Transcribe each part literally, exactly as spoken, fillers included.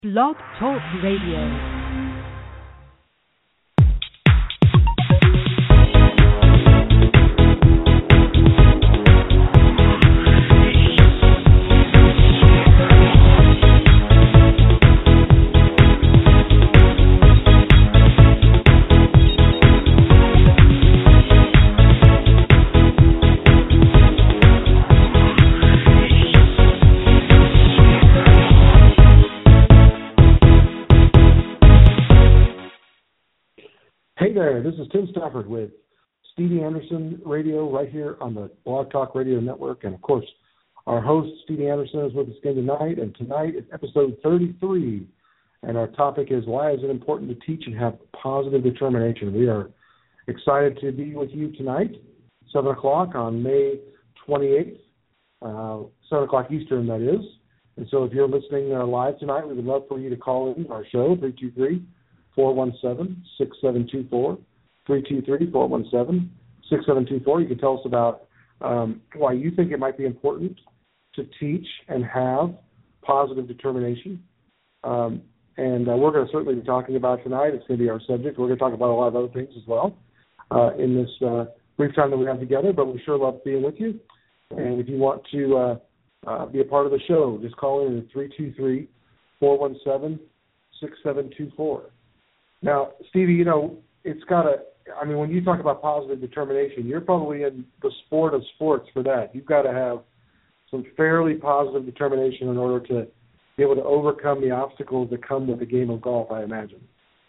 Blog Talk Radio. Hey there, this is Tim Stafford with Stevie Anderson Radio right here on the Blog Talk Radio Network. And, of course, our host, Stevie Anderson, is with us again tonight. And tonight is episode thirty-three. And our topic is, why is it important to teach and have positive determination? We are excited to be with you tonight, seven o'clock on May twenty-eighth, uh, seven o'clock Eastern, that is. And so if you're listening uh, live tonight, we would love for you to call in our show, three two three, four one seven, six seven two four, three two three, four one seven, six seven two four. You can tell us about um, why you think it might be important to teach and have positive determination. Um, and uh, we're going to certainly be talking about tonight. It's going to be our subject. We're going to talk about a lot of other things as well uh, in this uh, brief time that we have together, but we sure love being with you. And if you want to uh, uh, be a part of the show, just call in at three two three, four one seven, six seven two four. Now, Stevie, you know, it's got to, I mean, when you talk about positive determination, you're probably in the sport of sports for that. You've got to have some fairly positive determination in order to be able to overcome the obstacles that come with the game of golf, I imagine.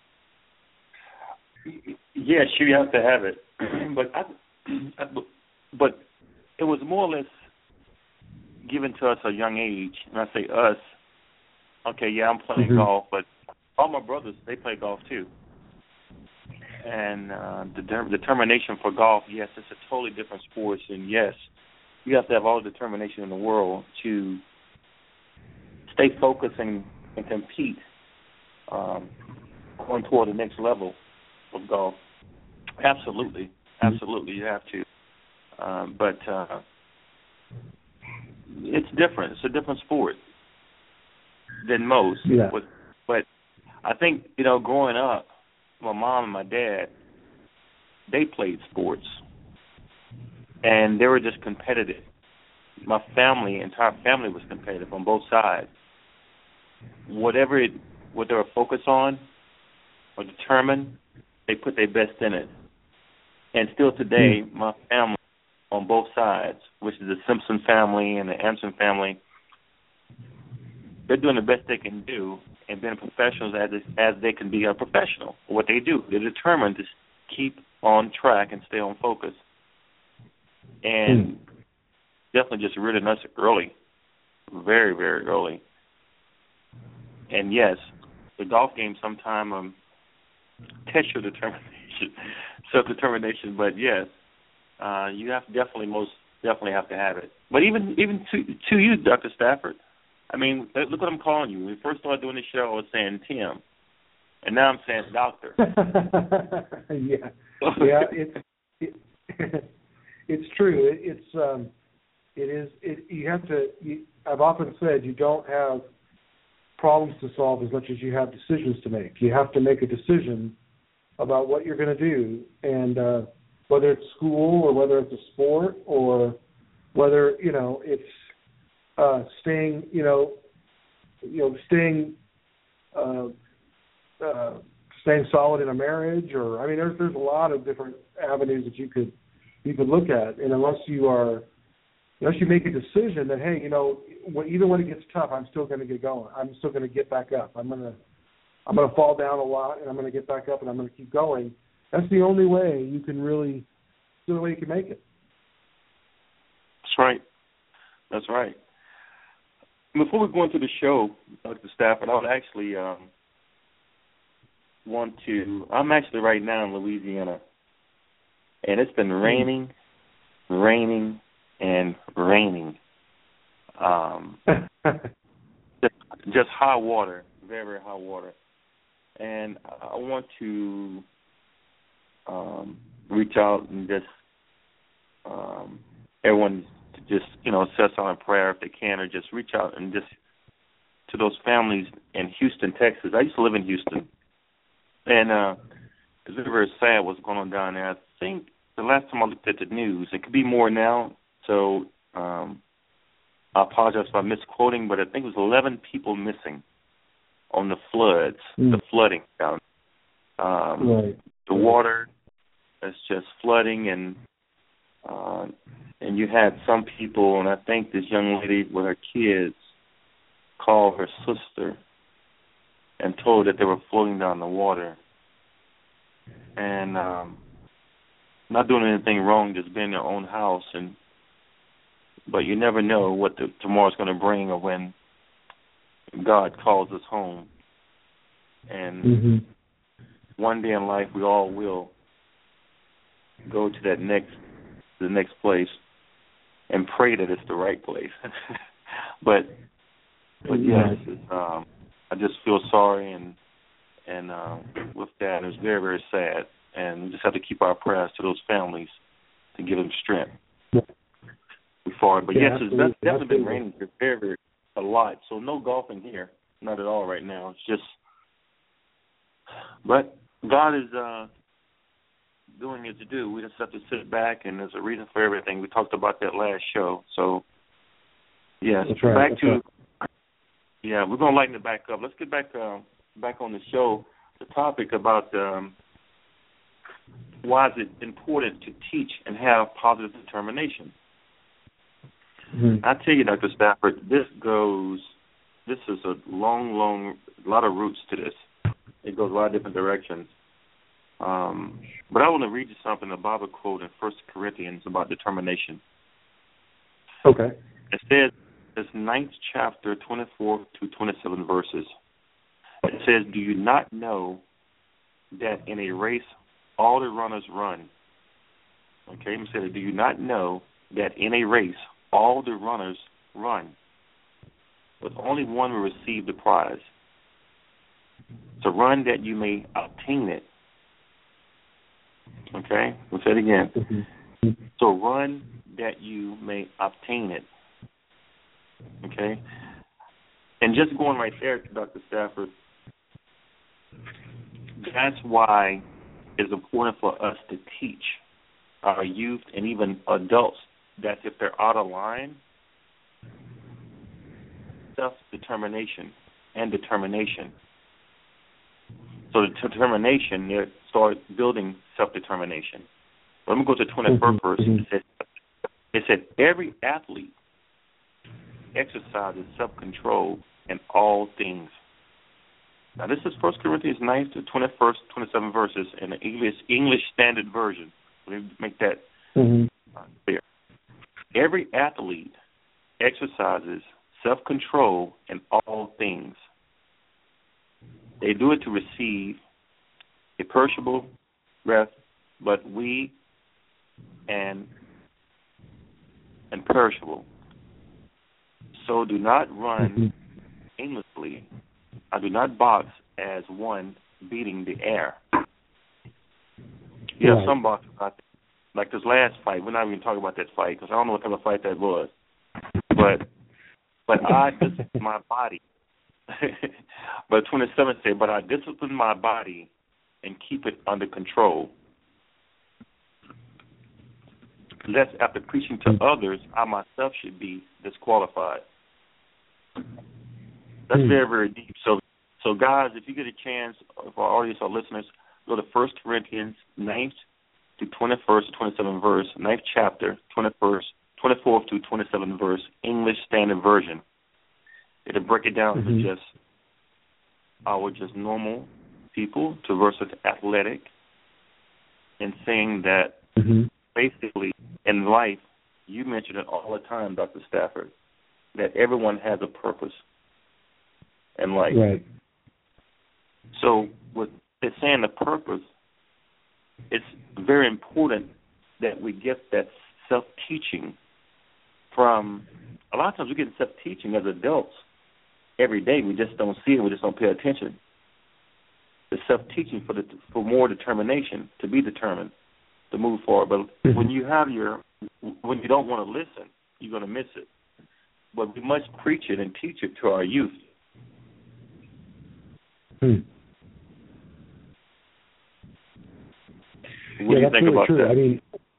Yes, you have to have it. but I, but it was more or less given to us at a young age. And I say us, okay, yeah, I'm playing mm-hmm. golf, but all my brothers, they play golf too. And uh, the de- determination for golf, yes, it's a totally different sport. And yes, you have to have all the determination in the world to stay focused and, and compete um, going toward the next level of golf. Absolutely. Absolutely, you have to. Um, but uh, it's different. It's a different sport than most. Yeah. But, but I think, you know, growing up, my mom and my dad, they played sports, and they were just competitive. My family, entire family was competitive on both sides. Whatever it, what they were focused on or determined, they put their best in it. And still today, mm. my family on both sides, which is the Simpson family and the Anderson family, they're doing the best they can do and being professionals as as they can be a professional. What they do, they're determined to keep on track and stay on focus. And mm. definitely just rooted us early, very, very early. And yes, the golf game sometime um, test your determination, self-determination. But yes, uh, you have to definitely, most definitely have to have it. But even even to to you, Doctor Stafford. I mean, look what I'm calling you. When we first started doing this show, I was saying Tim, and now I'm saying Doctor. yeah, yeah, it's it, it's true. It, it's um, it is. It, you have to. You, I've often said you don't have problems to solve as much as you have decisions to make. You have to make a decision about what you're going to do, and uh, whether it's school or whether it's a sport or whether you know it's. Uh, staying, you know, you know, staying, uh, uh, staying solid in a marriage, or I mean, there's there's a lot of different avenues that you could you could look at, and unless you are, unless you make a decision that hey, you know, when, even when it gets tough, I'm still going to get going. I'm still going to get back up. I'm gonna I'm gonna fall down a lot, and I'm going to get back up, and I'm going to keep going. That's the only way you can really. It's the only way you can make it. That's right. That's right. Before we go into the show, Doctor Stafford, I would actually um, want to, I'm actually right now in Louisiana, and it's been raining, raining, and raining. Um, just, just hot water, very, very hot water. And I want to um, reach out and just, um, everyone to just, you know, set on a prayer if they can, or just reach out and just to those families in Houston, Texas. I used to live in Houston, and uh, it's very, very sad what's going on down there. I think the last time I looked at the news, it could be more now, so um, I apologize if I'm misquoting, but I think it was eleven people missing on the floods, mm. the flooding down. Um, right. The water is just flooding, and uh, and you had some people, and I think this young lady with her kids called her sister and told her that they were floating down the water. And um, not doing anything wrong, just being in their own house, and but you never know what the, tomorrow's going to bring, or when God calls us home. And mm-hmm. one day in life, we all will go to that next, the next place, and pray that it's the right place. but, but yes, it's, um, I just feel sorry, and and uh, with that, it's very, very sad, and we just have to keep our prayers to those families to give them strength. Before, but yeah, yes, it's definitely absolutely. been raining here very, very a lot. So no golfing here, not at all right now. It's just, but God is uh, doing His to do. We just have to sit back, and there's a reason for everything. We talked about that last show. So yes, That's right. back That's to right. yeah, we're gonna lighten it back up. Let's get back uh, back on the show. The topic about um, why is it important to teach and have positive determination. Mm-hmm. I tell you, Doctor Stafford, this goes, this is a long, long, a lot of roots to this. It goes a lot of different directions. Um, but I want to read you something, a Bible quote in First Corinthians about determination. Okay. It says, this ninth chapter, twenty-four to twenty-seven verses. It says, do you not know that in a race all the runners run? Okay, let me say that. Do you not know that in a race all the runners run, but only one will receive the prize? So run that you may obtain it. Okay? We'll say it again. Mm-hmm. So run that you may obtain it. Okay? And just going right there, Doctor Stafford, that's why it's important for us to teach our youth and even adults that if they're out of line, self-determination and determination. So the determination, they start building self-determination. Let me go to the twenty-first verse. It said, it said, every athlete exercises self-control in all things. Now this is First Corinthians nine to twenty-first, twenty-seven verses in the English English Standard Version. Let me make that mm-hmm. clear. Every athlete exercises self-control in all things. They do it to receive a perishable breath, but we and and perishable. So do not run mm-hmm. aimlessly. I do not box as one beating the air. You right. have some boxers out there. Like this last fight, we're not even talking about that fight because I don't know what type of fight that was. But but I discipline my body. But twenty-seven said, but I discipline my body and keep it under control. Lest after preaching to others, I myself should be disqualified. That's very, very deep. So, so guys, if you get a chance, for our audience, our listeners, go to First Corinthians ninth to twenty-first to twenty-seventh verse, ninth chapter, twenty-first, twenty-fourth to twenty-seventh verse, English Standard Version. It'll break it down mm-hmm. to just our just normal people to versus athletic, and saying that mm-hmm. basically in life, you mention it all the time, Doctor Stafford, that everyone has a purpose in life. Right. So with it saying the purpose, it's very important that we get that self-teaching from, a lot of times we get self-teaching as adults every day. We just don't see it. We just don't pay attention. The self-teaching for the for more determination, to be determined, to move forward. But mm-hmm. when you have your, when you don't want to listen, you're going to miss it. But we must preach it and teach it to our youth Hmm. What yeah, do you that's think really about true. that? I mean,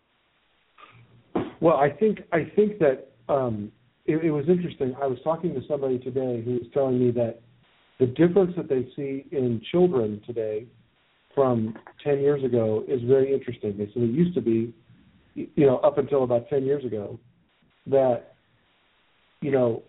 well, I think I think that um, it, it was interesting. I was talking to somebody today who was telling me that the difference that they see in children today from ten years ago is very interesting. They said it used to be, you know, up until about ten years ago, that, you know,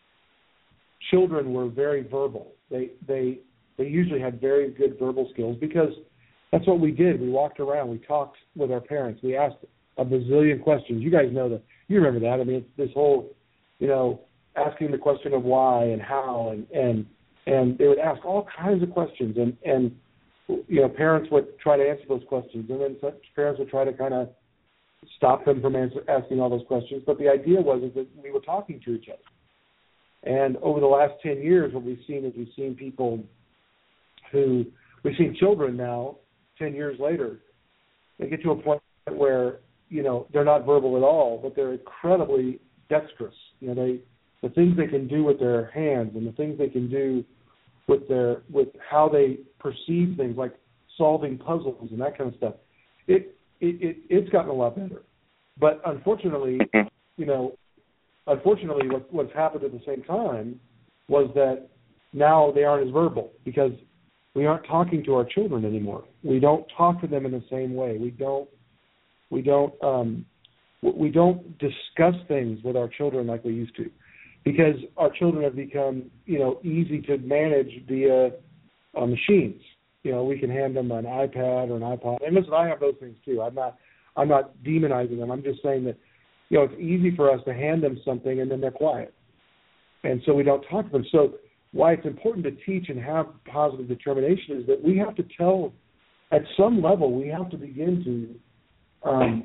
children were very verbal. They they they usually had very good verbal skills because that's what we did. We walked around. We talked with our parents. We asked a bazillion questions. You guys know that. You remember that. I mean, it's this whole, you know, asking the question of why and how, and and and they would ask all kinds of questions, and and you know, parents would try to answer those questions, and then such parents would try to kind of stop them from answer, asking all those questions. But the idea was is that we were talking to each other. And over the last ten years, what we've seen is we've seen people who, we've seen children now, ten years later, they get to a point where, you know, they're not verbal at all, but they're incredibly dexterous. You know, they, the things they can do with their hands and the things they can do with their, with how they perceive things, like solving puzzles and that kind of stuff. It, it, it it's gotten a lot better. But unfortunately, you know, Unfortunately, what, what's happened at the same time was that now they aren't as verbal because we aren't talking to our children anymore. We don't talk to them in the same way. We don't we don't um, we don't discuss things with our children like we used to, because our children have become, you know, easy to manage via uh, machines. You know, we can hand them an iPad or an iPod. And listen, I have those things too. I'm not I'm not demonizing them. I'm just saying that, you know, it's easy for us to hand them something and then they're quiet. And so we don't talk to them. So why it's important to teach and have positive determination is that we have to tell, at some level, we have to begin to um,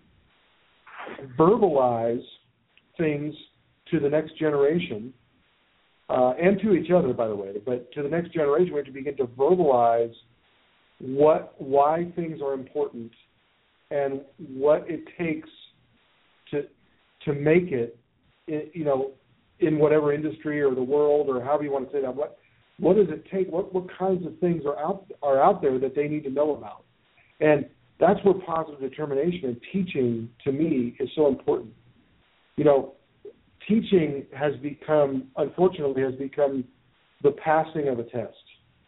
verbalize things to the next generation, uh, and to each other, by the way, but to the next generation, we have to begin to verbalize what, why things are important and what it takes to to make it, you know, in whatever industry or the world or however you want to say that. What what does it take? What what kinds of things are out are out there that they need to know about? And that's where positive determination and teaching, to me, is so important. You know, teaching has become, unfortunately, has become the passing of a test,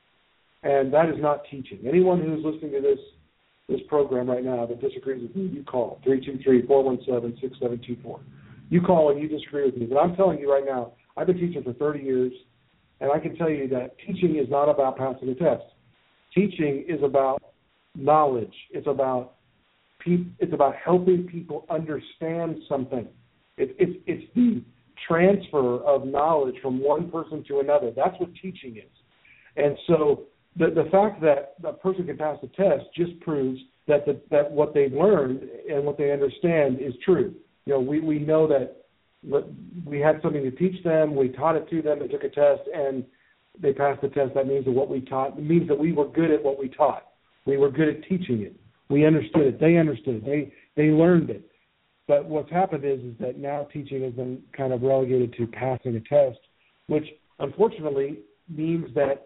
and that is not teaching. Anyone who's listening to this this program right now that disagrees with me, you call three two three, four one seven, six seven two four. You call and you disagree with me. But I'm telling you right now, I've been teaching for thirty years, and I can tell you that teaching is not about passing a test. Teaching is about knowledge. It's about pe- it's about helping people understand something. It, it's it's the transfer of knowledge from one person to another. That's what teaching is. And so The, the fact that a person can pass the test just proves that the, that what they've learned and what they understand is true. You know, we, we know that we had something to teach them, we taught it to them, they took a test, and they passed the test. That means that what we taught, it means that we were good at what we taught. We were good at teaching it. We understood it. They understood it. They they learned it. But what's happened is, is that now teaching has been kind of relegated to passing a test, which unfortunately means that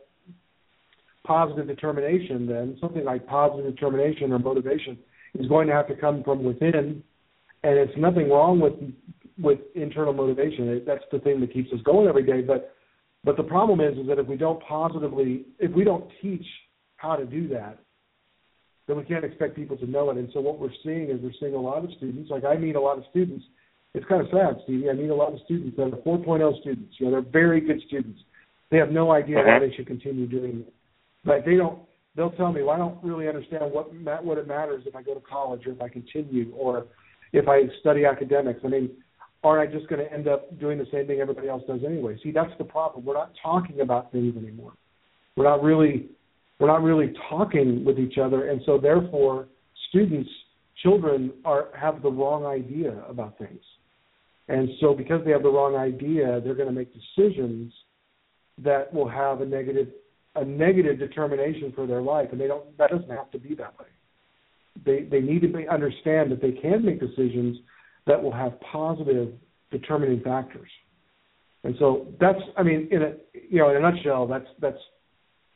positive determination, then, something like positive determination or motivation, is going to have to come from within, and it's nothing wrong with with internal motivation. That's the thing that keeps us going every day. But but the problem is, is that if we don't positively, if we don't teach how to do that, then we can't expect people to know it. And so what we're seeing is we're seeing a lot of students, like I meet a lot of students. It's kind of sad, Stevie. I meet a lot of students that are four point oh students. You know, they're very good students. They have no idea why they should continue doing it. But they don't. They'll tell me, well, I don't really understand what what it matters if I go to college or if I continue or if I study academics. I mean, aren't I just going to end up doing the same thing everybody else does anyway? See, that's the problem. We're not talking about things anymore. We're not really we're not really talking with each other, and so therefore, students, children are have the wrong idea about things, and so because they have the wrong idea, they're going to make decisions that will have a negative. a negative determination for their life, and they don't. That doesn't have to be that way. They they need to be, understand that they can make decisions that will have positive determining factors. And so that's, I mean, in a you know, in a nutshell, that's that's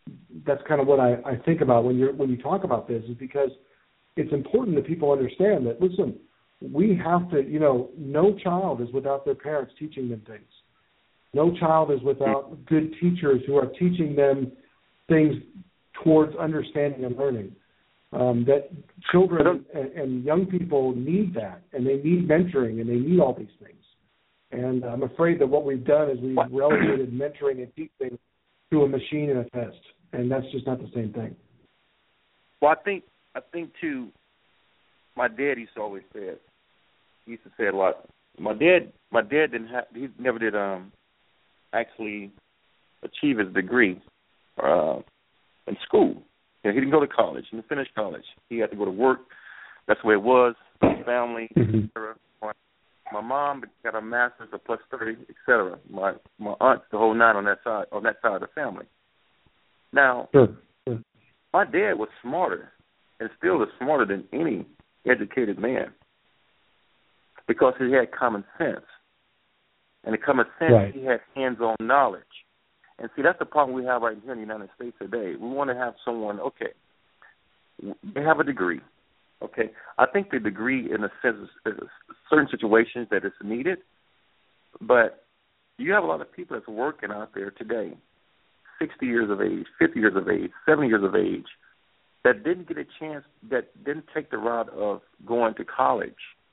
that's kind of what I, I think about when you when you talk about this, is because it's important that people understand that, listen, we have to, you know, no child is without their parents teaching them things. No child is without good teachers who are teaching them things towards understanding and learning. Um, that children and, and young people need that, and they need mentoring, and they need all these things. And I'm afraid that what we've done is we've relegated mentoring and teaching to a machine and a test, and that's just not the same thing. Well, I think I think too. My dad used to always say it. He used to say it a lot. My dad, my dad didn't have. He never did um actually achieve his degree uh, in school. You know, he didn't go to college. He didn't finish college. He had to go to work. That's the way it was. His family, mm-hmm. et cetera. My mom got a master's, a plus thirty, et cetera. My my aunt, the whole nine on that side on that side of the family. Now, sure. Sure. my dad was smarter, and still is smarter than any educated man, because he had common sense, and the common sense right. he had hands-on knowledge. And see, that's the problem we have right here in the United States today. We want to have someone, okay, they have a degree. Okay, I think the degree, in a sense, is, is certain situations that it's needed, but you have a lot of people that's working out there today, sixty years of age, fifty years of age, seventy years of age, that didn't get a chance, that didn't take the route of going to college,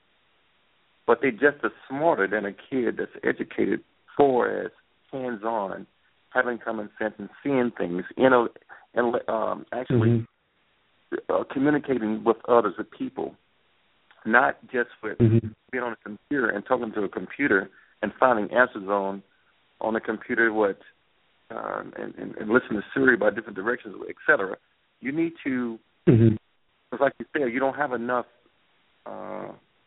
but they just as smarter than a kid that's educated for as hands-on, having common sense and seeing things, you know, and um, actually. Mm-hmm. Uh, communicating with others, with people, not just with mm-hmm. being on a computer and talking to a computer and finding answers on on the computer, what um, and, and, and listen to Siri by different directions, et cetera. You need to, mm-hmm. like you said, you don't have enough uh,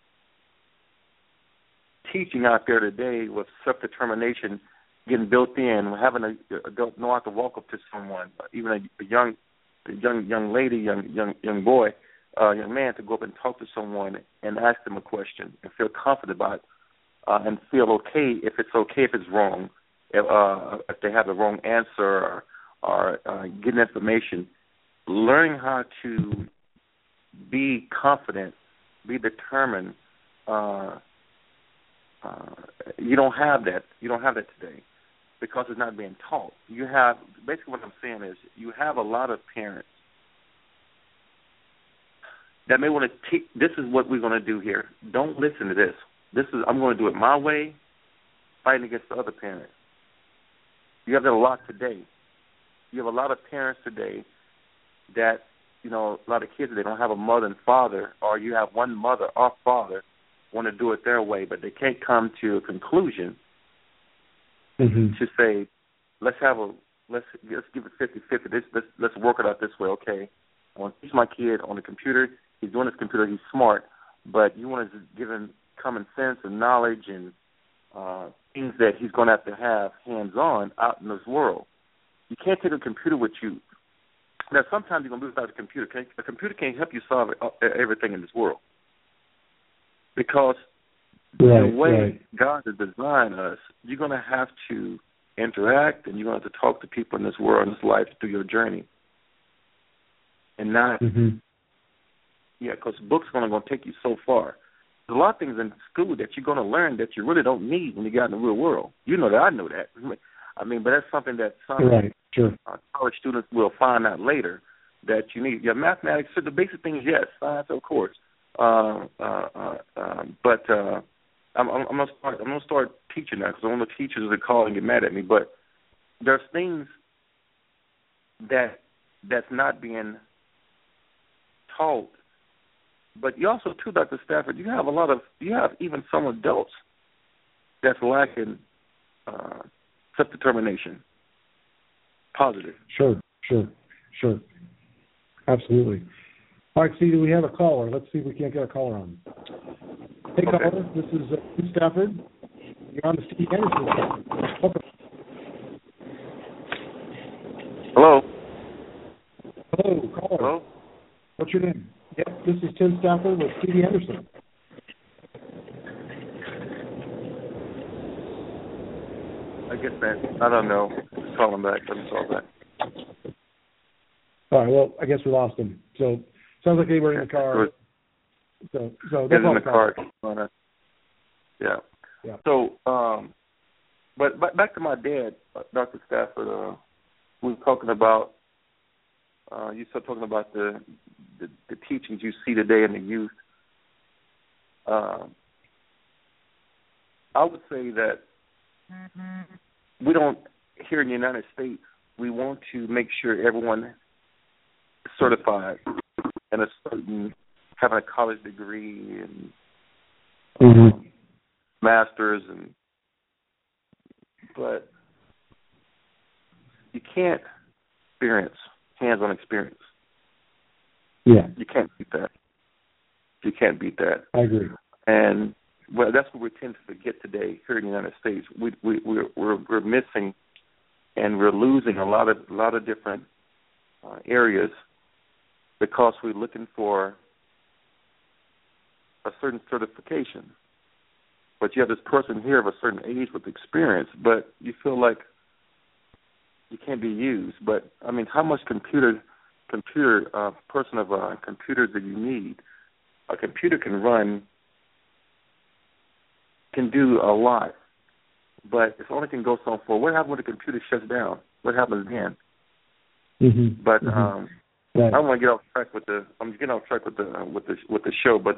teaching out there today with self-determination getting built in, having a adult know how to walk up to someone, even a, a young. A young young lady, young young young boy, uh, young man, to go up and talk to someone and ask them a question and feel confident about it, uh, and feel okay if it's okay if it's wrong, if, uh, if they have the wrong answer, or, or uh, getting information. Learning how to be confident, be determined. Uh, uh, you don't have that. You don't have that today, because it's not being taught. You have, basically what I'm saying is, you have a lot of parents that may want to teach, this is what we're going to do here. Don't listen to this. This is, I'm going to do it my way, fighting against the other parents. You have that a lot today. You have a lot of parents today that, you know, a lot of kids, they don't have a mother and father, or you have one mother or father want to do it their way, but they can't come to a conclusion Mm-hmm. to say, let's have a let's let's give it fifty-fifty. This let's let's work it out this way. Okay, I want to teach my kid on the computer. He's doing his computer. He's smart, but you want to give him common sense and knowledge and uh, things that he's going to have to have hands-on out in this world. You can't take a computer with you. Now, sometimes you're going to lose without a computer. A computer can't help you solve everything in this world, because Right, the way right. God has designed us, you're going to have to interact, and you're going to have to talk to people in this world, in this life, through your journey. And not, mm-hmm. yeah, because books are going to take you so far. There's a lot of things in school that you're going to learn that you really don't need when you get out in the real world. You know that, I know that. I mean, but that's something that some right, sure. uh, college students will find out later that you need. Yeah, mathematics, so the basic things, yes, science, of course. Uh, uh, uh, uh, but... Uh, I'm, I'm, I'm gonna start. I'm gonna start teaching now, because I want the teachers to call and get mad at me. But there's things that that's not being taught. But you also, too, Doctor Stafford, you have a lot of. You have even some adults that's lacking uh, self-determination. Positive. Sure, sure, sure. Absolutely. All right, Stevie, we have a caller. Let's see if we can't get a caller on. Hey, okay. Caller, this is uh, Tim Stafford. You're on the Steve Anderson show. Welcome. Hello. Hello, caller. Hello. What's your name? Yep, this is Tim Stafford with Stevie Anderson. I guess that. I don't know. Just call him back. Let me call back. All right. Well, I guess we lost him. So sounds like they were in the car. So so that's in the car. car. Yeah. Yeah. So, um, but but back to my dad, Doctor Stafford. Uh, we were talking about. Uh, you started talking about the, the the teachings you see today in the youth. Um, I would say that we don't, here in the United States, we want to make sure everyone is certified and a certain, having a college degree and mm-hmm. um, masters, and but you can't experience hands-on experience. Yeah, you can't beat that. You can't beat that. I agree. And well, that's what we tend to forget today here in the United States. We we we're we're, we're missing and we're losing a lot of a lot of different uh, areas because we're looking for a certain certification. But you have this person here of a certain age with experience, but you feel like you can't be used. But I mean, how much computer computer uh, person of uh, computers do you need? A computer can run. Can do a lot, but it only can go so far. What happens when the computer shuts down? What happens then? Mm-hmm. But mm-hmm. um, right. I don't want to get off track with the. I'm getting off track with the uh, with the with the show. But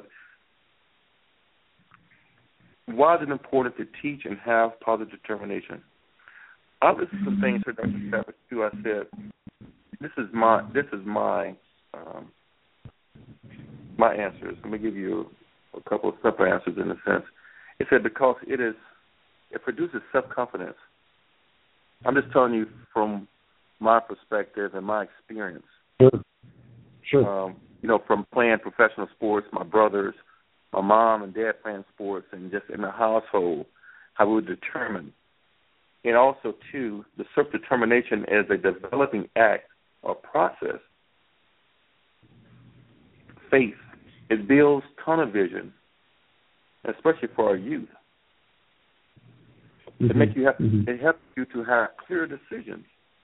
why is it important to teach and have positive determination? I listened to some things here, Doctor Stafford, too. I said, this is my this is my um, my answers. Let me give you a couple of simple answers in a sense. It said because it is, it produces self-confidence. I'm just telling you from my perspective and my experience. Sure. Sure. Um, you know, from playing professional sports, my brothers, my mom and dad playing sports, and just in the household, how we were determined. And also, too, the self-determination as a developing act or process. Faith. It builds tunnel vision, especially for our youth. Mm-hmm. It makes you have, mm-hmm. it helps you to have clear decisions.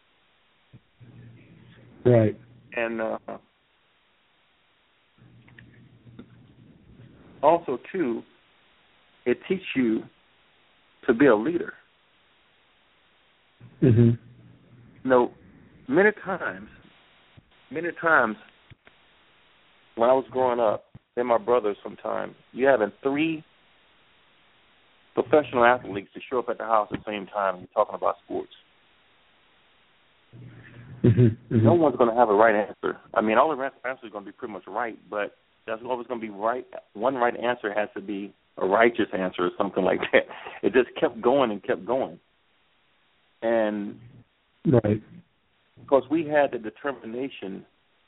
Right. And uh, also, too, it teaches you to be a leader. Mm-hmm. You know, many times, many times when I was growing up, and my brothers sometimes, you having three professional athletes to show up at the house at the same time and you're talking about sports. Mm-hmm. Mm-hmm. No one's going to have a right answer. I mean, all the answers are going to be pretty much right, but that's always going to be right. One right answer has to be a righteous answer or something like that. It just kept going and kept going. And right. because we had the determination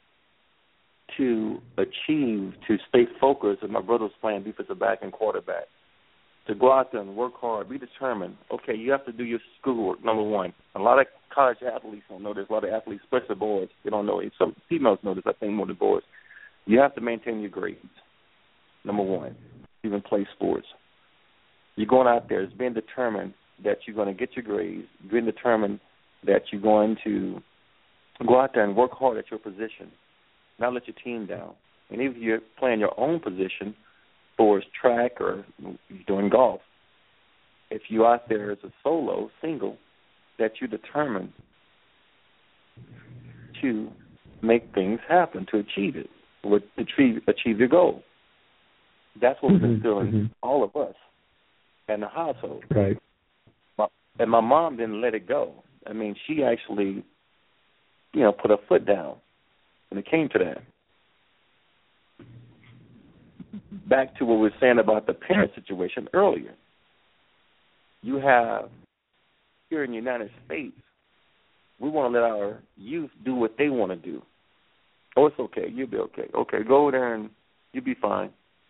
to achieve, to stay focused, and my brother was playing defensive back and quarterback, to go out there and work hard, be determined. Okay, you have to do your schoolwork, number one. A lot of college athletes don't know this. A lot of athletes, especially boys, they don't know it. Some females know this, I think, more than boys. You have to maintain your grades, number one. Even play sports. You're going out there, it's being determined that you're going to get your grades, being determined that you're going to go out there and work hard at your position, not let your team down. And even if you're playing your own position, or it's track or you're doing golf, if you're out there as a solo, single, that you're determined to make things happen, to achieve it, to achieve, achieve your goal. That's what mm-hmm. was instilling mm-hmm. all of us in the household. Right. My, and my mom didn't let it go. I mean, she actually, you know, put her foot down when it came to that. Back to what we were saying about the parent situation earlier. You have, here in the United States, we want to let our youth do what they want to do. Oh, it's okay. You'll be okay. Okay, go over there and you'll be fine.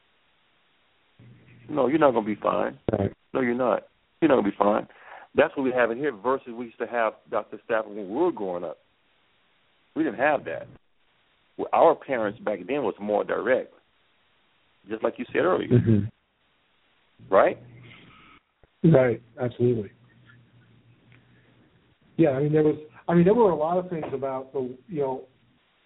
No, you're not going to be fine. Right. No, you're not. You're not going to be fine. That's what we have in here versus we used to have, Doctor Stafford, when we were growing up. We didn't have that. Well, our parents back then was more direct, just like you said earlier. Mm-hmm. Right? Right, absolutely. Yeah, I mean there was I mean there were a lot of things about the you know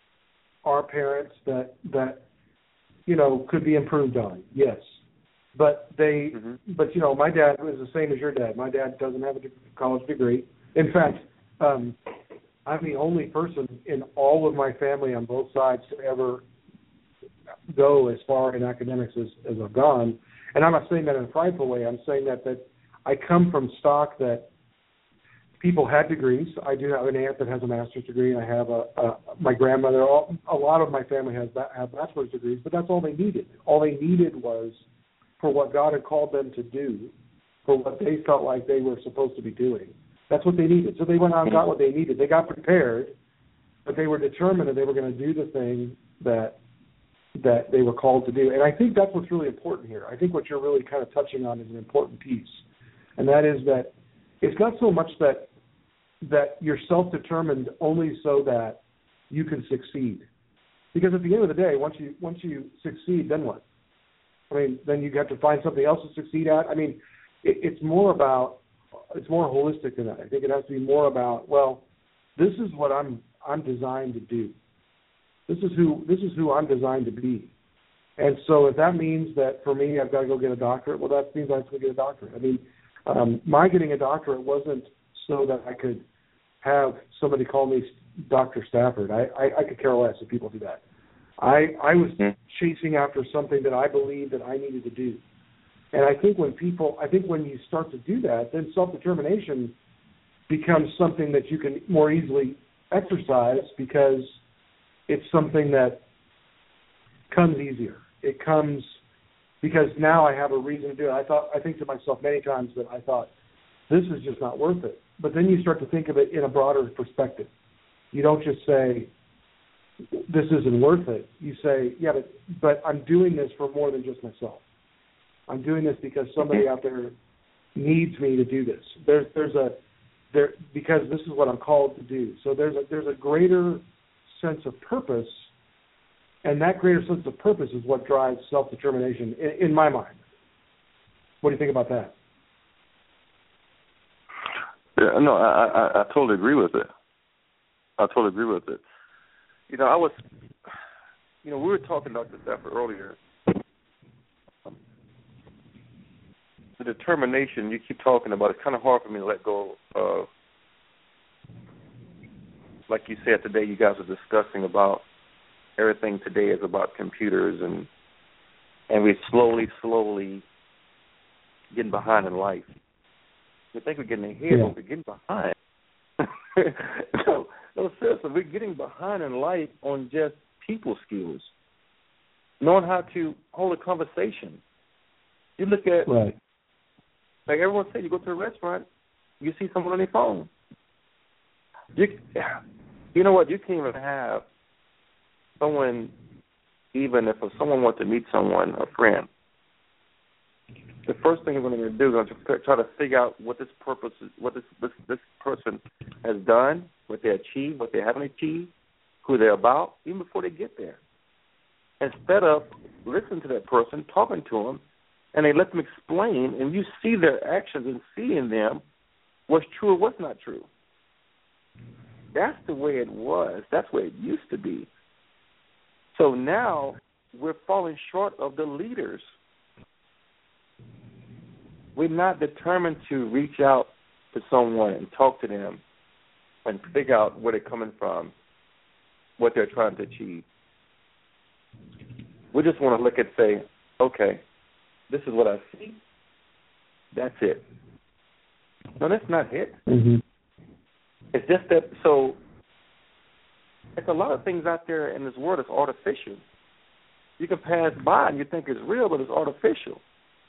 are parents that that you know could be improved on. Yes, but they mm-hmm. but you know my dad was the same as your dad. My dad doesn't have a college degree. In fact, um, I'm the only person in all of my family on both sides to ever go as far in academics as, as I've gone. And I'm not saying that in a prideful way. I'm saying that that I come from stock that people had degrees. I do have an aunt that has a master's degree, and I have a, a my grandmother. All, a lot of my family has have bachelor's degrees, but that's all they needed. All they needed was for what God had called them to do, for what they felt like they were supposed to be doing. That's what they needed. So they went out and got what they needed. They got prepared, but they were determined that they were going to do the thing that that they were called to do. And I think that's what's really important here. I think what you're really kind of touching on is an important piece, and that is that it's not so much that that you're self-determined only so that you can succeed. Because at the end of the day, once you once you succeed, then what? I mean, then you have to find something else to succeed at. I mean, it, it's more about it's more holistic than that. I think it has to be more about, well, this is what I'm I'm designed to do. This is who this is who I'm designed to be. And so if that means that for me I've got to go get a doctorate, well, that means I have to go get a doctorate. I mean, um, my getting a doctorate wasn't so that I could have somebody call me Doctor Stafford. I, I, I could care less if people do that. I I was mm-hmm. chasing after something that I believed that I needed to do. And I think when people, I think when you start to do that, then self-determination becomes something that you can more easily exercise because it's something that comes easier. It comes because now I have a reason to do it. I thought, I think to myself many times that I thought, this is just not worth it. But then you start to think of it in a broader perspective. You don't just say, this isn't worth it. You say, yeah, but, but I'm doing this for more than just myself. I'm doing this because somebody out there needs me to do this. There's there's a there because this is what I'm called to do. So there's a there's a greater sense of purpose, and that greater sense of purpose is what drives self-determination in, in my mind. What do you think about that? Yeah, no, I, I I totally agree with it. I totally agree with it. You know, I was, you know, we were talking about this effort earlier. The determination you keep talking about, it's kind of hard for me to let go of. Like you said today, you guys were discussing about everything today is about computers, and and we're slowly, slowly getting behind in life. We think we're getting ahead, yeah. but we're getting behind. no, no, seriously, we're getting behind in life on just people skills, knowing how to hold a conversation. You look at, right. like everyone said, you go to a restaurant, you see someone on their phone. You, you know what? You can't even have someone, even if someone wants to meet someone, a friend, the first thing you're going to do is going to try to figure out what this purpose, is, what this, this this person has done, what they achieved, what they haven't achieved, who they're about, even before they get there. Instead of listening to that person, talking to them, and they let them explain, and you see their actions and see in them what's true or what's not true. That's the way it was. That's where it used to be. So now we're falling short of the leaders. We're not determined to reach out to someone and talk to them and figure out where they're coming from, what they're trying to achieve. We just want to look and say, okay, this is what I see. That's it. No, that's not it. Mm-hmm. It's just that, so it's a lot of things out there in this world that's artificial. You can pass by and you think it's real, but it's artificial.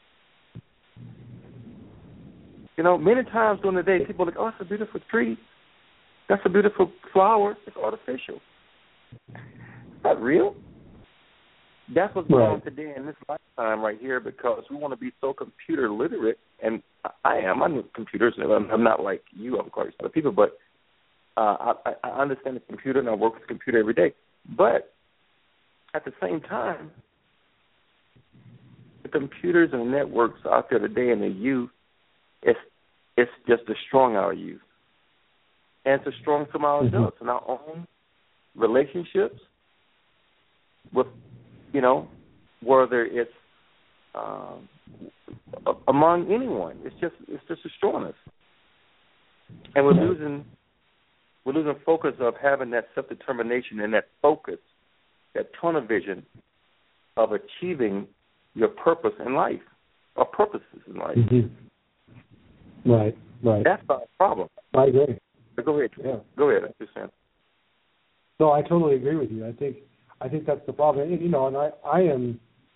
You know, many times during the day, people are like, oh, it's a beautiful tree. That's a beautiful flower. It's artificial. It's not real. That's what's going on today in this lifetime right here, because we want to be so computer literate, and I am. I know computers. I'm not like you, of course, other people, but uh, I, I understand the computer, and I work with the computer every day. But at the same time, the computers and networks out there today in the youth, it's it's just destroying our youth, and it's destroying some of our adults in our own relationships, with, you know, whether it's um, among anyone. It's just it's just destroying us, and we're losing we're losing focus of having that self-determination and that focus, that tunnel vision of achieving your purpose in life, or purposes in life. Mm-hmm. Right, right. That's our problem. I agree. But go ahead. Yeah. Go ahead. I'm just saying. No, I totally agree with you. I think I think that's the problem. And, you know, and I, I am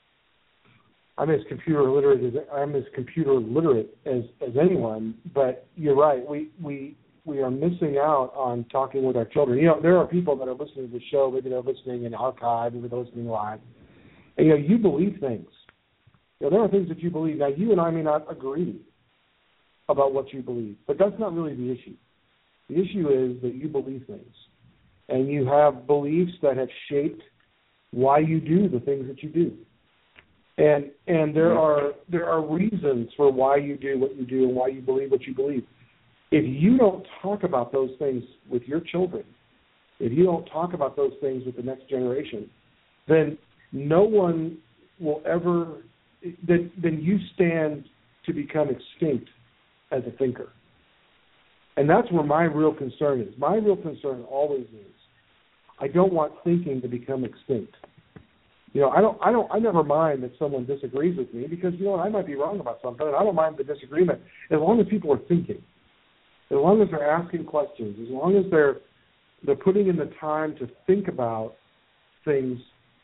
I'm as computer literate as I'm as computer literate as, as anyone. But you're right. We we we are missing out on talking with our children. You know, there are people that are listening to the show. Maybe they're listening in archive. Maybe they're listening live. And, you know, you believe things. You know, there are things that you believe. Now, you and I may not agree about what you believe, but that's not really the issue. The issue is that you believe things, and you have beliefs that have shaped why you do the things that you do. And and there are there are reasons for why you do what you do and why you believe what you believe. If you don't talk about those things with your children, if you don't talk about those things with the next generation, then no one will ever then then you stand to become extinct as a thinker. And that's where my real concern is. My real concern always is I don't want thinking to become extinct. You know, I don't, I don't, I never mind that someone disagrees with me because, you know, I might be wrong about something, and I don't mind the disagreement as long as people are thinking, as long as they're asking questions, as long as they're they're putting in the time to think about things.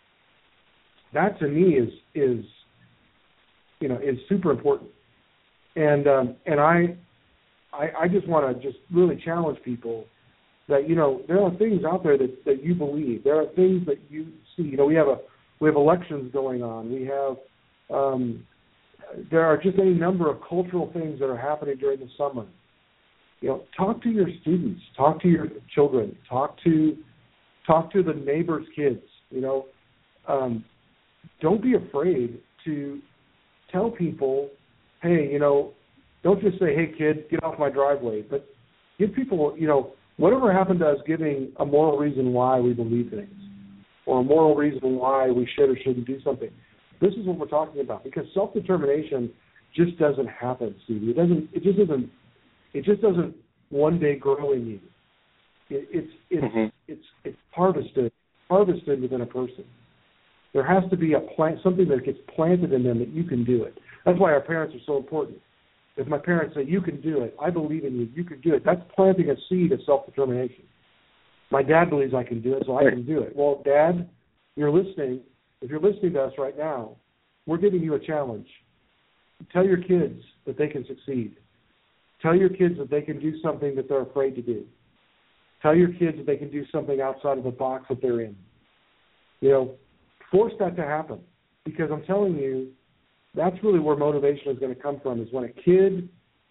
That to me is is you know is super important, and um, and I, I I just want to just really challenge people that, you know, there are things out there that, that you believe. There are things that you see. You know, we have a We have elections going on. We have, um, there are just any number of cultural things that are happening during the summer. You know, talk to your students, talk to your children, talk to, talk to the neighbors' kids. You know, um, don't be afraid to tell people, hey, you know, don't just say, hey, kid, get off my driveway, but give people, you know, whatever happened to us giving a moral reason why we believe things, or a moral reason why we should or shouldn't do something. This is what we're talking about, because self-determination just doesn't happen, Stevie. It doesn't. It just doesn't. It just doesn't one day grow in you. It, it's it's mm-hmm. it's it's harvested harvested within a person. There has to be a plant, something that gets planted in them that you can do it. That's why our parents are so important. If my parents say you can do it, I believe in you. You can do it. That's planting a seed of self-determination. My dad believes I can do it, so I can do it. Well, Dad, you're listening. If you're listening to us right now, we're giving you a challenge. Tell your kids that they can succeed. Tell your kids that they can do something that they're afraid to do. Tell your kids that they can do something outside of the box that they're in. You know, force that to happen, because I'm telling you, that's really where motivation is going to come from, is when a kid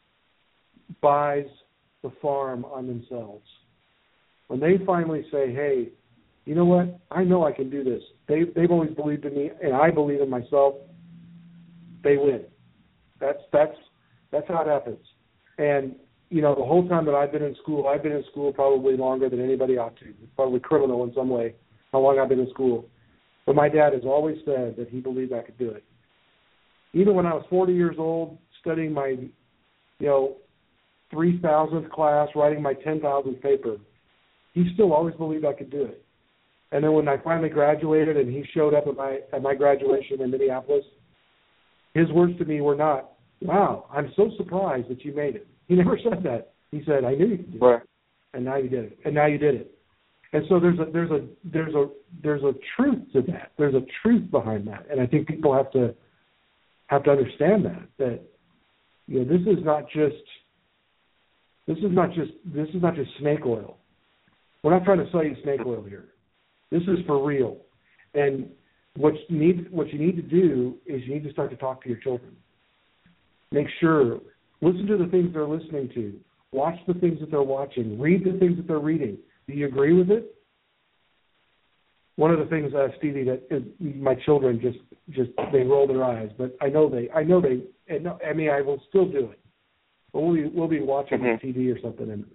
buys the farm on themselves. When they finally say, hey, you know what, I know I can do this. They, they've always believed in me, and I believe in myself. They win. That's that's that's how it happens. And, you know, the whole time that I've been in school, I've been in school probably longer than anybody ought to. It's probably criminal in some way how long I've been in school. But my dad has always said that he believed I could do it. Even when I was forty years old, studying my, you know, three thousandth class, writing my ten thousandth paper, he still always believed I could do it. And then when I finally graduated and he showed up at my at my graduation in Minneapolis, his words to me were not, wow, I'm so surprised that you made it. He never said that. He said, I knew you could do right. it. And now you did it. And now you did it. And so there's a there's a there's a there's a truth to that. There's a truth behind that. And I think people have to have to understand that, that, you know, this is not just this is not just this is not just snake oil. We're not trying to sell you snake oil here. This is for real. And what you need what you need to do is you need to start to talk to your children. Make sure, listen to the things they're listening to, watch the things that they're watching, read the things that they're reading. Do you agree with it? One of the things, uh, Stevie, that is, my children just, just they roll their eyes, but I know they, I know they, and no, I mean, I will still do it. But we'll be, we'll be watching mm-hmm. T V or something, and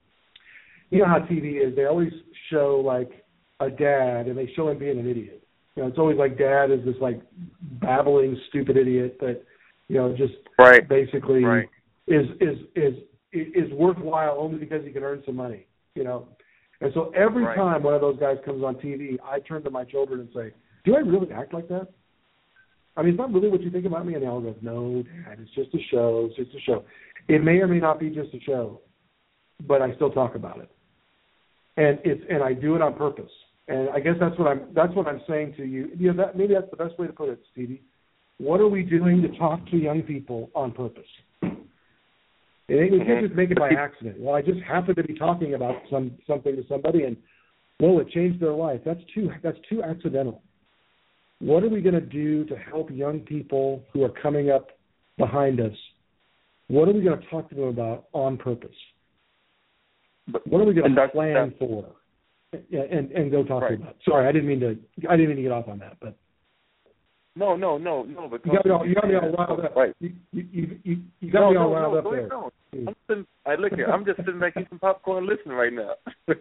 you know how T V is. They always show like a dad, and they show him being an idiot. You know, it's always like Dad is this like babbling stupid idiot that, you know, just right. basically right. is is is is worthwhile only because he can earn some money. You know, and so every right. time one of those guys comes on T V, I turn to my children and say, "Do I really act like that? I mean, is that really what you think about me?" And they all go, "No, Dad, it's just a show. It's just a show." It may or may not be just a show, but I still talk about it, and it's and I do it on purpose. And I guess that's what I'm that's what I'm saying to you. You know, that maybe that's the best way to put it, Stevie. What are we doing to talk to young people on purpose? It ain't, we can't just make it by accident. Well, I just happen to be talking about some something to somebody, and whoa, it changed their life. That's too that's too accidental. What are we going to do to help young people who are coming up behind us? What are we going to talk to them about on purpose? What are we going to plan for? Yeah, and, and go talk right. to them about. Sorry, I didn't mean to. I didn't mean to get off on that, but no, no, no, no. Because you got me all, you got me all riled up. Right. You you you, you got no, me all no, riled no, up go there. ahead, no. I'm sitting, I look here. I'm just sitting back eating some popcorn, and listening right now.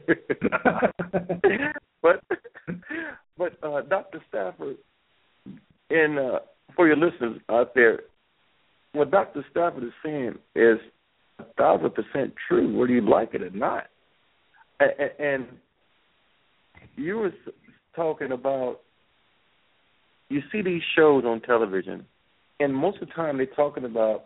but but uh, Doctor Stafford, and uh, for your listeners out there, what Doctor Stafford is saying is a thousand percent true, whether you like it or not. And, and you were talking about, you see these shows on television, and most of the time they're talking about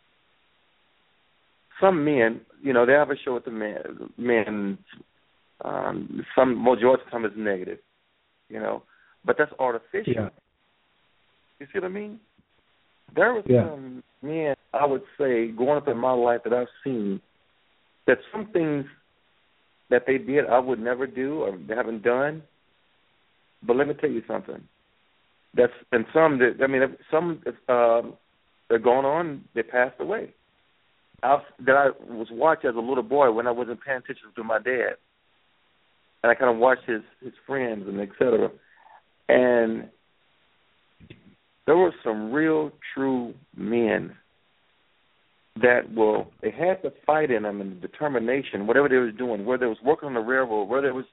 some men, you know, they have a show with the men, men um, some, majority of the time it's negative, you know, but that's artificial. Yeah. You see what I mean? There were yeah. some men, I would say, growing up in my life that I've seen, that some things that they did I would never do or haven't done. But let me tell you something. That's and some that I mean some um, they're going on. They passed away. I've, that I was watching as a little boy when I wasn't paying attention to my dad, and I kind of watched his his friends and et cetera. And there were some real true men that will, they had the fight in them and the determination, whatever they was doing, whether it was working on the railroad, whether it was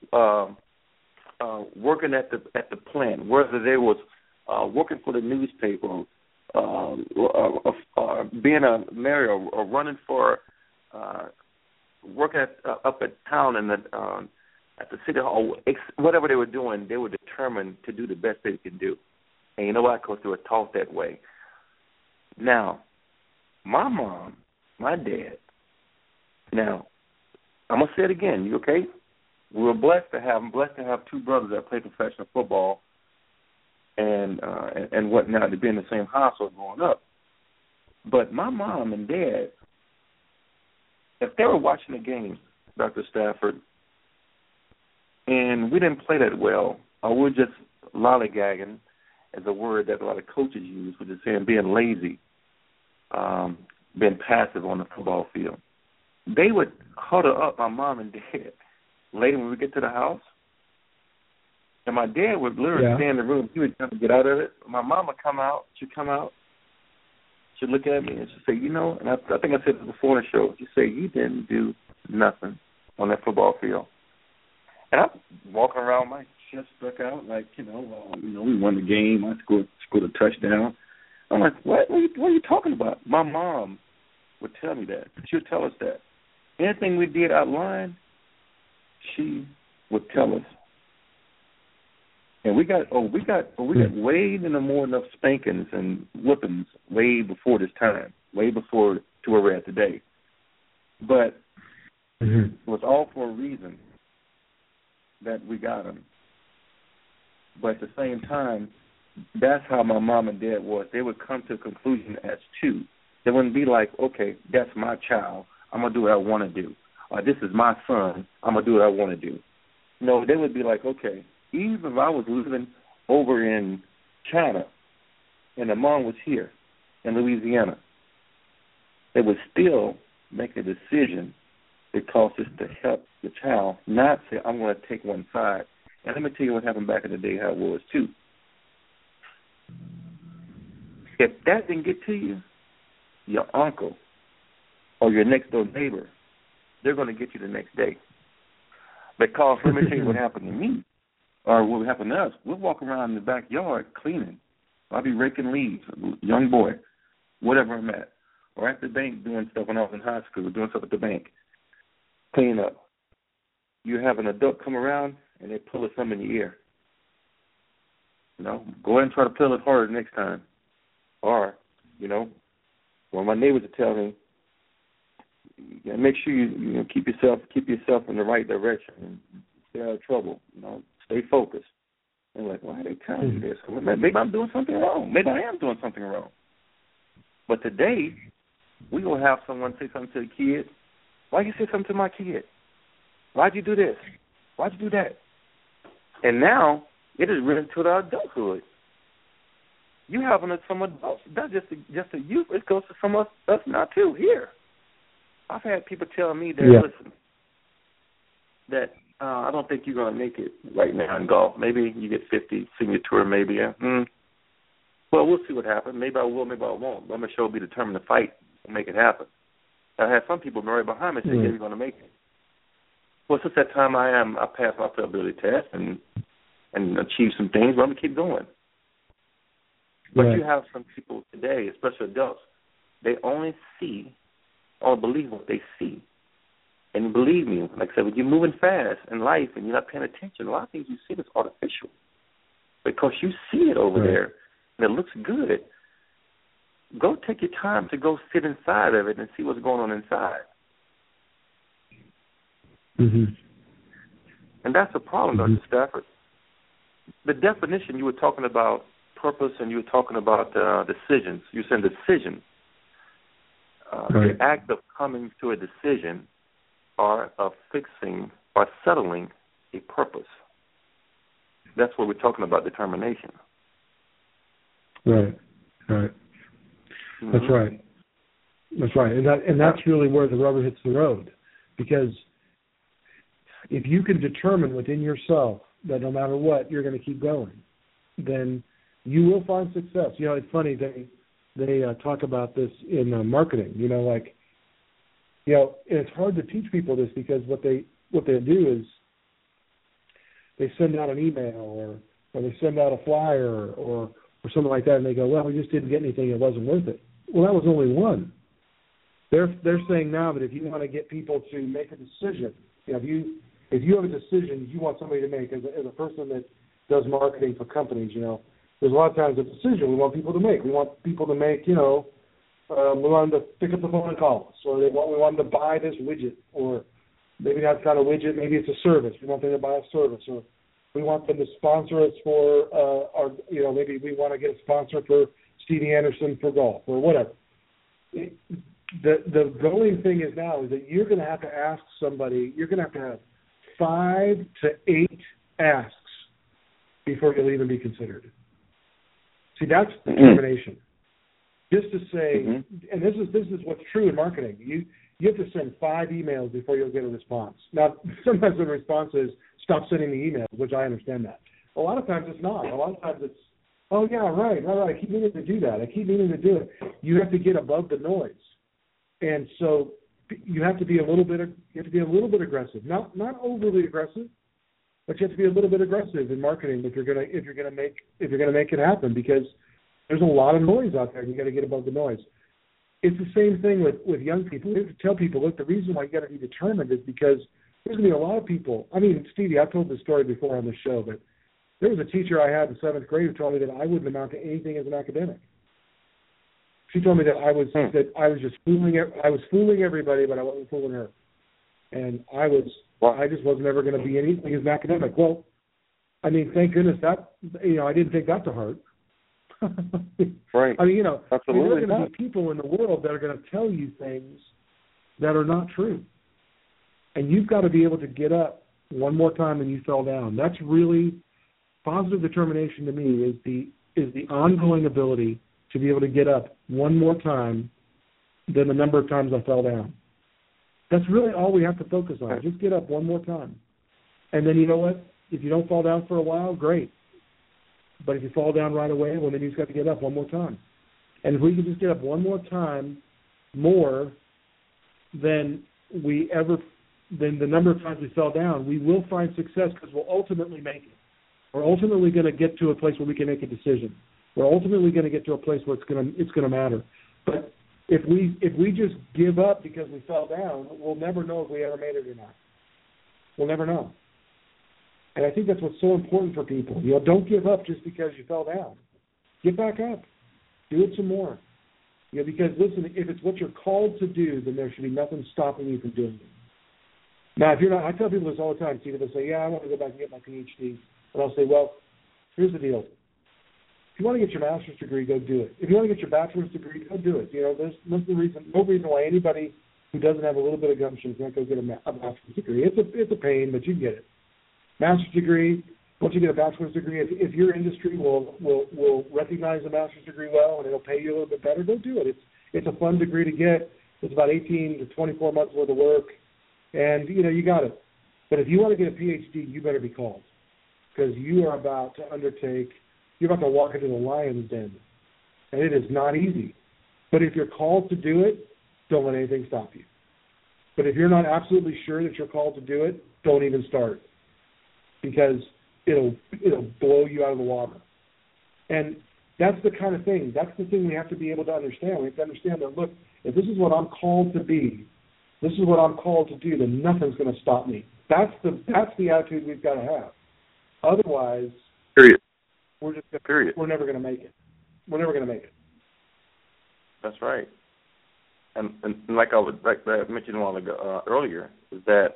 uh, uh, working at the at the plant, whether they was uh, working for the newspaper, uh, uh, uh, being a mayor or, or running for, uh, working at, uh, up at town and the, um, at the city hall, whatever they were doing, they were determined to do the best they could do. And you know what? Because they were taught that way. Now, my mom, my dad, now, I'm going to say it again. You okay? We were blessed to have, I'm blessed to have two brothers that play professional football and, uh, and, and whatnot, to be in the same household growing up. But my mom and dad, if they were watching a game, Doctor Stafford, and we didn't play that well, or we were just lollygagging, is a word that a lot of coaches use, which is saying being lazy, um, being passive on the football field. They would huddle up, my mom and dad, later when we get to the house, and my dad would literally yeah. stay in the room. He would try to get out of it. My mom would come out. She'd come out. She'd look at me and she'd say, you know, and I, I think I said it before in the show, she'd say, you didn't do nothing on that football field. And I'm walking around, my chest stuck out, like, you know, well, you know, we won the game. I scored, scored a touchdown. I'm like, what? What are, you, what are you talking about? My mom would tell me that. She would tell us that. Anything we did out of line, she would tell us. And we got, oh, we got, oh, we got way into more enough spankings and whippings way before this time, way before to where we're at today. But mm-hmm. it was all for a reason that we got them. But at the same time, that's how my mom and dad was. They would come to a conclusion as two. They wouldn't be like, okay, that's my child. I'm going to do what I want to do. Or this is my son. I'm going to do what I want to do. No, they would be like, okay, even if I was living over in China and the mom was here in Louisiana, they would still make a decision because it's to help the child, not say, I'm going to take one side. And let me tell you what happened back in the day, how it was, too. If that didn't get to you, your uncle or your next-door neighbor, they're going to get you the next day. Because let me tell you what happened to me. or what would happen to us, we'll walk around in the backyard cleaning. I'll be raking leaves, young boy, whatever I'm at. Or at the bank doing stuff when I was in high school, doing stuff at the bank, cleaning up. You have an adult come around and they pull something in your ear. You know, go ahead and try to pull it harder next time. Or, you know, one of my neighbors would tell me, you know, make sure you, you know, keep yourself keep yourself in the right direction and stay out of trouble. You know, stay focused. And I'm like, why are they telling you this? Well, maybe I'm doing something wrong. Maybe I am doing something wrong. But today, we gonna have someone say something to the kid. Why you say something to my kid? Why'd you do this? Why'd you do that? And now it is written to the adulthood. You having some adults, not just a, just a youth. It goes to some of us now too. Here, I've had people tell me that yeah. listen, that uh, I don't think you're gonna make it right now in golf. Maybe you get fifty, senior tour, maybe. Yeah. Mm. Well, we'll see what happens. Maybe I will, maybe I won't. But I'm sure be determined to fight and make it happen. I had some people right behind me say, mm. yeah, you're going to make it. Well, since that time I am, I passed my ability test and and achieved some things, but I'm going to keep going. But right. you have some people today, especially adults, they only see or believe what they see. And believe me, like I said, when you're moving fast in life and you're not paying attention, a lot of things you see is artificial because you see it over right. there and it looks good. Go take your time to go sit inside of it and see what's going on inside. Mm-hmm. And that's a problem, mm-hmm. Doctor Stafford. The definition, you were talking about purpose and you were talking about uh, decisions. You said decision. Uh, right. The act of coming to a decision or of fixing or settling a purpose. That's what we're talking about, determination. Right, right. Mm-hmm. That's right. That's right. And that and that's really where the rubber hits the road. Because if you can determine within yourself that no matter what, you're going to keep going, then you will find success. You know, it's funny, they they uh, talk about this in uh, marketing, you know, like, you know, and it's hard to teach people this because what they what they do is they send out an email or, or they send out a flyer or, or something like that, and they go, well, we just didn't get anything, it wasn't worth it. Well, that was only one. They're they're saying now that if you want to get people to make a decision, you know, if you if you have a decision you want somebody to make as a, as a person that does marketing for companies, you know, there's a lot of times a decision we want people to make. We want people to make, you know, um, we want them to pick up the phone and call us, or they want we want them to buy this widget, or maybe that's not a widget, maybe it's a service. We want them to buy a service, or we want them to sponsor us for, uh, our, you know, maybe we want to get a sponsor for Stevie Anderson for golf or whatever. It, the the going thing is now is that you're going to have to ask somebody. You're going to have to have five to eight asks before you'll even be considered. See, that's determination. Just to say, mm-hmm. and this is this is what's true in marketing. You you have to send five emails before you'll get a response. Now, sometimes the response is stop sending the emails, which I understand that. A lot of times it's not. A lot of times it's, oh yeah, right, right, right. I keep meaning to do that. I keep meaning to do it. You have to get above the noise, and so you have to be a little bit. You have to be a little bit aggressive. Not not overly aggressive, but you have to be a little bit aggressive in marketing if you're gonna if you're gonna make if you're gonna make it happen, because there's a lot of noise out there and you got to get above the noise. It's the same thing with, with young people. We have to tell people, look, the reason why you got to be determined is because there's going to be a lot of people. I mean, Stevie, I've told this story before on the show, but there was a teacher I had in seventh grade who told me that I wouldn't amount to anything as an academic. She told me that I was hmm. that I was just fooling I was fooling everybody, but I wasn't fooling her, and I was well, I just wasn't ever going to be anything as an academic. Well, I mean, thank goodness that you know I didn't take that to heart. Right. I mean, you know, Absolutely I mean, there are going to not. be people in the world that are going to tell you things that are not true, and you've got to be able to get up one more time than you fell down. That's really positive determination to me. Is the is the ongoing ability to be able to get up one more time than the number of times I fell down. That's really all we have to focus on. Just get up one more time, and then you know what? If you don't fall down for a while, great. But if you fall down right away, well, then you just got to get up one more time. And if we can just get up one more time more than we ever, than the number of times we fell down, we will find success because we'll ultimately make it. We're ultimately going to get to a place where we can make a decision. We're ultimately going to get to a place where it's going to it's going to matter. But if we if we just give up because we fell down, we'll never know if we ever made it or not. We'll never know. And I think that's what's so important for people. You know, don't give up just because you fell down. Get back up. Do it some more. You know, because listen, if it's what you're called to do, then there should be nothing stopping you from doing it. Now, if you're not, I tell people this all the time. See, they say, "Yeah, I want to go back and get my P H D," and I'll say, "Well, here's the deal. If you want to get your master's degree, go do it. If you want to get your bachelor's degree, go do it. You know, there's no reason, no reason why anybody who doesn't have a little bit of gumption can't go get a, ma- a master's degree. It's a it's a pain, but you can get it. Master's degree. Once you get a bachelor's degree, if, if your industry will will will recognize a master's degree well and it'll pay you a little bit better, go do it. It's it's a fun degree to get. It's about eighteen to twenty-four months worth of work, and you know you got it. But if you want to get a P H D, you better be called, because you are about to undertake. You're about to walk into the lion's den, and it is not easy. But if you're called to do it, don't let anything stop you. But if you're not absolutely sure that you're called to do it, don't even start, because it'll it'll blow you out of the water. And that's the kind of thing. That's the thing we have to be able to understand. We have to understand that, look, if this is what I'm called to be, this is what I'm called to do, then nothing's going to stop me. That's the that's the attitude we've got to have. Otherwise, period. We're just gonna, period. We're never going to make it. We're never going to make it. That's right. And, and like I would like I mentioned a while ago uh, earlier, is that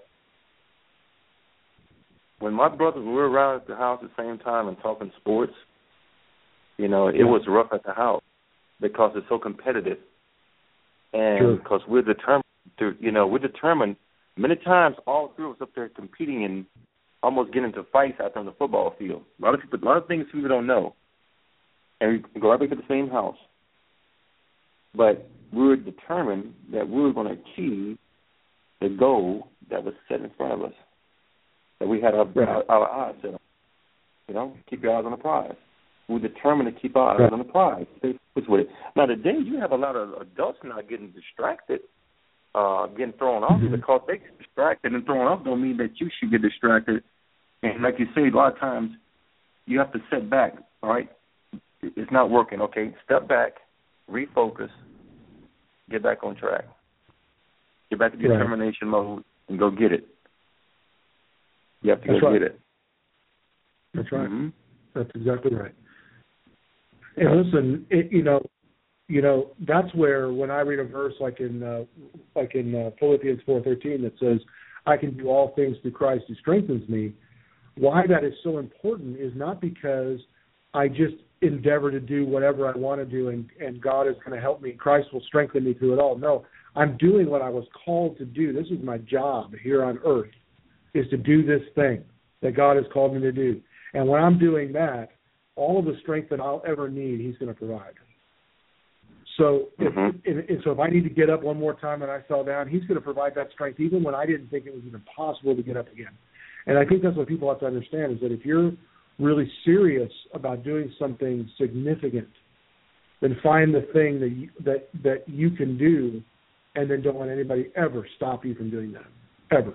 when my brothers were around at the house at the same time and talking sports, you know, it yeah. was rough at the house because it's so competitive, and sure. because we're determined to, you know, we're determined. Many times, all three of us up there competing and almost getting into fights out there on the football field. A lot of people, a lot of things people don't know, and we go right back to the same house. But we were determined that we were going to achieve the goal that was set in front of us, that we had our, right. our, our eyes set on. You know, keep your eyes on the prize. We were determined to keep our eyes right. on the prize. Stay focused with it. Now, today you have a lot of adults now getting distracted, uh, getting thrown off, mm-hmm. because they get distracted and thrown off don't mean that you should get distracted. And like you say, a lot of times you have to sit back, all right? It's not working, okay? Step back, refocus, get back on track. Get back to determination right. mode and go get it. You have to That's go right. get it. That's right. Mm-hmm. That's exactly right. And listen, it, you know, you know that's where when I read a verse like in uh, like in uh, Philippians four thirteen that says, "I can do all things through Christ who strengthens me." Why that is so important is not because I just endeavor to do whatever I want to do and, and God is going to help me. Christ will strengthen me through it all. No, I'm doing what I was called to do. This is my job here on earth, is to do this thing that God has called me to do. And when I'm doing that, all of the strength that I'll ever need, He's going to provide. So if, mm-hmm. if, if, so if I need to get up one more time and I fell down, He's going to provide that strength even when I didn't think it was even possible to get up again. And I think that's what people have to understand, is that if you're really serious about doing something significant, then find the thing that you, that, that you can do, and then don't let anybody ever stop you from doing that, ever.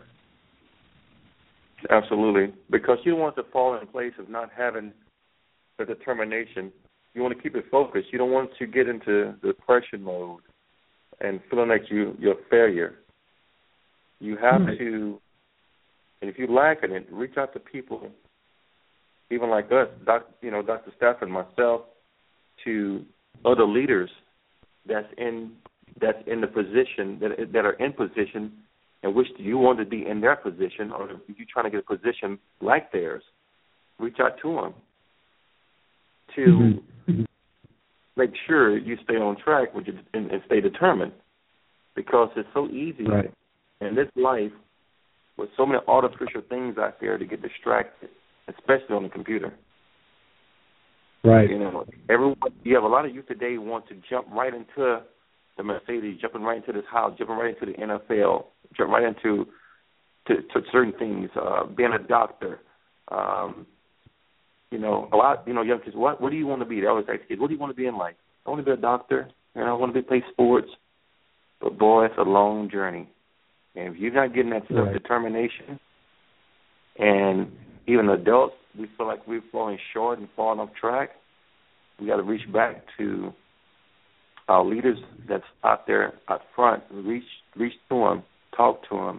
Absolutely, because you don't want to fall in place of not having the determination. You want to keep it focused. You don't want to get into depression mode and feeling like you, you're a failure. You have right. to, and if you lack in it, reach out to people, even like us, doc, you know, Doctor Stafford and myself, to other leaders that's in that's in the position that that are in position in which you want to be in their position, or if you're trying to get a position like theirs, reach out to them to mm-hmm. make sure you stay on track with you and, and stay determined, because it's so easy right. in this life with so many artificial things out there to get distracted, especially on the computer. Right. You know, everyone. You have a lot of youth today who want to jump right into the Mercedes, jumping right into this house, jumping right into the N F L, jump right into to, to certain things, uh, being a doctor. Um, you know, a lot. You know, young kids. What What do you want to be? They always ask kids, "What do you want to be in life?" I want to be a doctor. You know, I want to be play sports. But boy, it's a long journey. And if you're not getting that self-determination, and even adults, we feel like we're falling short and falling off track, we got to reach back to our leaders that's out there out front, reach reach to them, talk to them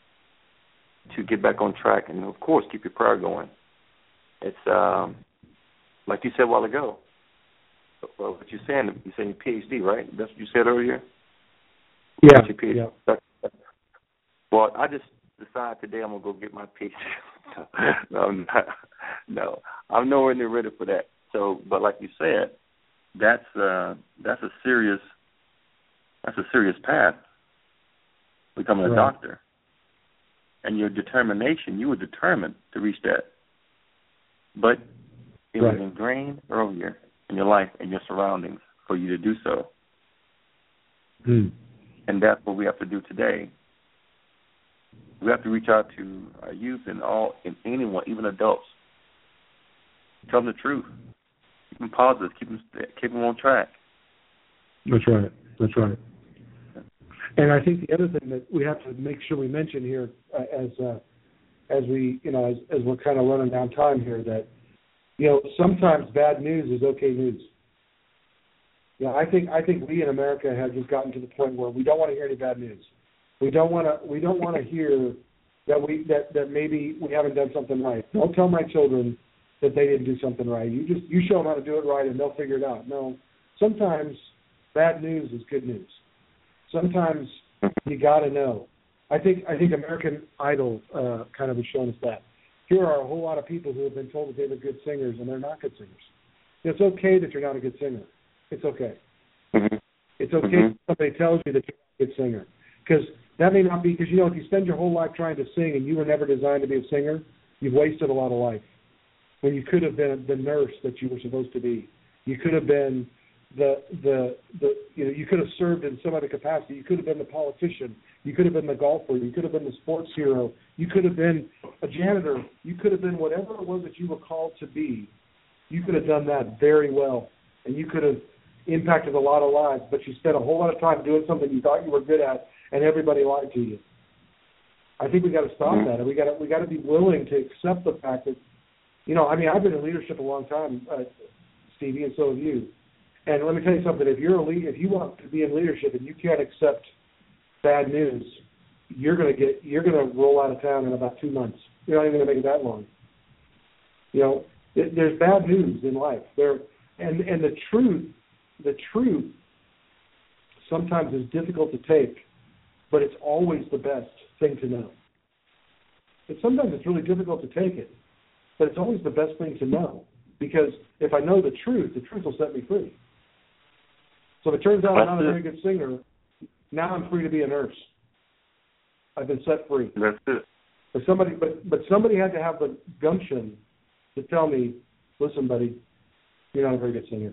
to get back on track, and of course keep your prayer going. It's um, like you said a while ago. Well, what you're saying, you're saying PhD, right? That's what you said earlier. Yeah. Your PhD. Yeah. Well, I just decided today I'm gonna go get my PhD. no, I'm not, no, I'm nowhere near ready for that. So, but like you said, that's uh, that's a serious that's a serious path. Becoming right. a doctor, and your determination, you were determined to reach that, but it right. was ingrained earlier in your life and your surroundings for you to do so. Hmm. And that's what we have to do today. We have to reach out to our youth and all, and anyone, even adults. Tell them the truth. Keep them positive. Keep them, keep them on track. That's right. That's right. And I think the other thing that we have to make sure we mention here, uh, as uh, as we, you know, as, as we're kind of running down time here, that, you know, sometimes bad news is okay news. Yeah, you know, I think I think we in America have just gotten to the point where we don't want to hear any bad news. We don't want to. We don't want to hear that we that, that maybe we haven't done something right. Don't tell my children that they didn't do something right. You just you show them how to do it right, and they'll figure it out. No, sometimes bad news is good news. Sometimes you got to know. I think I think American Idol uh, kind of has shown us that. Here are a whole lot of people who have been told that they were good singers, and they're not good singers. It's okay that you're not a good singer. It's okay. Mm-hmm. It's okay mm-hmm. if somebody tells you that you're not a good singer. Because that may not be, because, you know, if you spend your whole life trying to sing and you were never designed to be a singer, you've wasted a lot of life. When you could have been the nurse that you were supposed to be. You could have been the, the, the you know, you could have served in some other capacity. You could have been the politician. You could have been the golfer. You could have been the sports hero. You could have been a janitor. You could have been whatever it was that you were called to be. You could have done that very well. And you could have impacted a lot of lives, but you spent a whole lot of time doing something you thought you were good at, and everybody lied to you. I think we got to stop that, and we got to we got to be willing to accept the fact that, you know, I mean, I've been in leadership a long time, uh, Stevie, and so have you. And let me tell you something: if you're a lead, if you want to be in leadership and you can't accept bad news, you're gonna get you're gonna roll out of town in about two months. You're not even gonna make it that long. You know, it, there's bad news in life. There, and and the truth. The truth sometimes is difficult to take, but it's always the best thing to know. And sometimes it's really difficult to take it, but it's always the best thing to know, because if I know the truth, the truth will set me free. So if it turns out I'm not a very good singer, now I'm free to be a nurse. I've been set free. That's it. But somebody, but, but somebody had to have the gumption to tell me, listen, buddy, you're not a very good singer.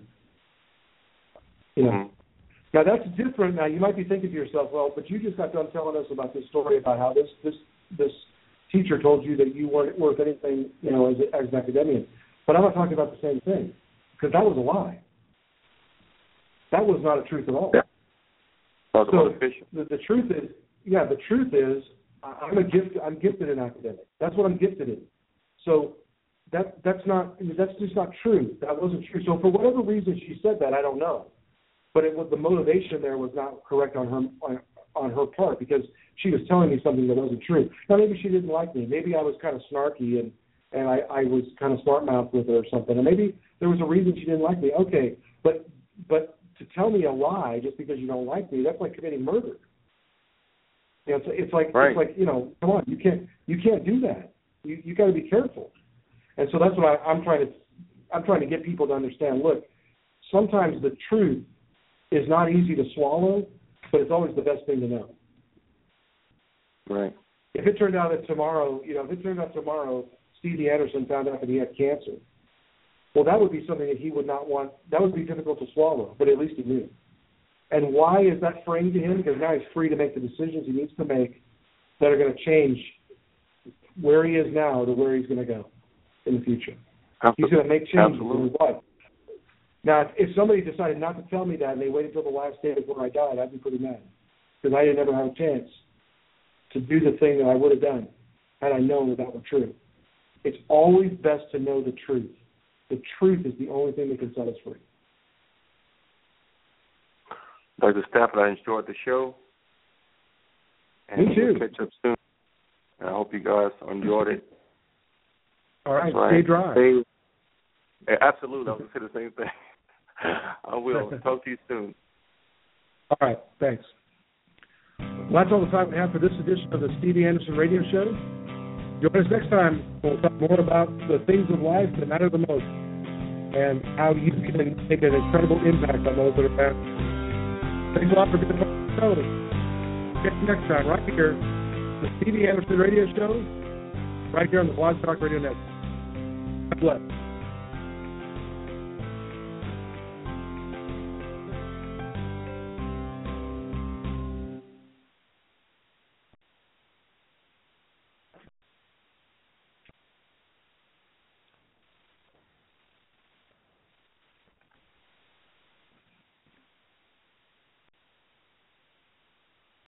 You know. Mm-hmm. Now that's different. Now you might be thinking to yourself, well, but you just got done telling us about this story about how this this this teacher told you that you weren't worth anything, you know, as, as an academician. But I'm not talking about the same thing, because that was a lie. That was not a truth at all. Yeah. So the, the truth is, yeah, the truth is, I'm a gift. I'm gifted in academics. That's what I'm gifted in. So that that's not that's just not true. That wasn't true. So for whatever reason she said that, I don't know. But it was the motivation there was not correct on her on, on her part, because she was telling me something that wasn't true. Now maybe she didn't like me. Maybe I was kind of snarky and and I, I was kind of smart mouthed with her or something. And maybe there was a reason she didn't like me. Okay, but but to tell me a lie just because you don't like me, that's like committing murder. You know, it's, it's like right. it's like you know, come on, you can't you can't do that. You you got to be careful. And so that's what I, I'm trying to I'm trying to get people to understand. Look, sometimes the truth is not easy to swallow, but it's always the best thing to know. Right. If it turned out that tomorrow, you know, if it turned out tomorrow, Stevie Anderson found out that he had cancer, well, that would be something that he would not want. That would be difficult to swallow, but at least he knew. And why is that freeing to him? Because now he's free to make the decisions he needs to make that are going to change where he is now to where he's going to go in the future. Absolutely. He's going to make changes Absolutely. in his life. Now, if somebody decided not to tell me that and they waited until the last day before I died, I'd be pretty mad, because I didn't ever have a chance to do the thing that I would have done had I known that that were true. It's always best to know the truth. The truth is the only thing that can set us free. Doctor Stafford, I enjoyed the show. And Me too. We'll catch up soon. And I hope you guys enjoyed it. All right, right. Stay dry. Stay, absolutely. I was going to say the same thing. I will. Talk to you soon. All right. Thanks. Well, that's all the time we have for this edition of the Stevie Anderson Radio Show. Join us next time. We'll talk more about the things of life that matter the most and how you can make an incredible impact on those that are around. Thanks a lot for being part of the show. Catch you next time right here, the Stevie Anderson Radio Show, right here on the Blog Talk Radio Network. God bless.